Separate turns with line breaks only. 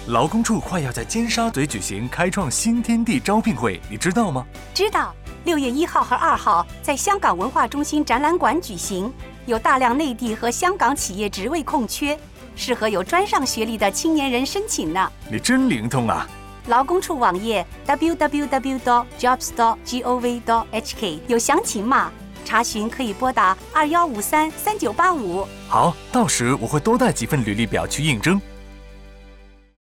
劳工处快要在尖沙咀举行开创新天地招聘会，你知道吗？
知道，6月1号和2号在香港文化中心展览馆举行，有大量内地和香港企业职位空缺，适合有专上学历的青年人申请呢。
你真灵通啊！
劳工处网页 www.jobs.gov.hk 有详情码，查询可以拨打21533985。
好，到时我会多带几份履历表去应征。